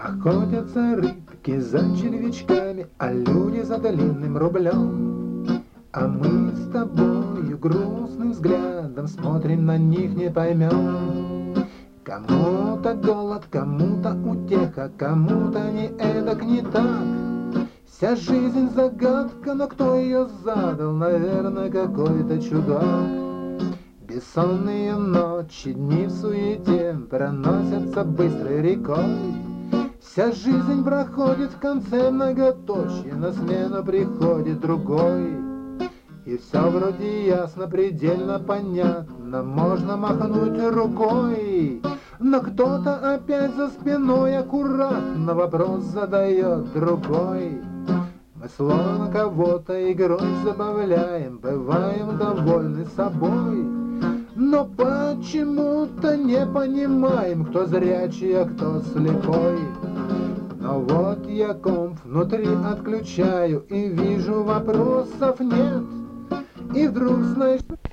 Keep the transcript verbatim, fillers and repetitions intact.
Охотятся рыбки за червячками, а люди за длинным рублем. А мы с тобою грустным взглядом смотрим на них, не поймем. Кому-то голод, кому-то утеха, кому-то не эдак, не так. Вся жизнь загадка, но кто ее задал? Наверное, какой-то чудак. Бессонные ночи, дни в суете проносятся быстрой рекой. Вся жизнь проходит в конце многоточия, на смену приходит другой. И все вроде ясно, предельно понятно, можно махнуть рукой. Но кто-то опять за спиной аккуратно вопрос задает другой. Мы словно кого-то игрой забавляем, бываем довольны собой. Но почему-то не понимаем, кто зрячий, а кто слепой. Но вот я комп внутри отключаю и вижу, вопросов нет. И вдруг, знаешь...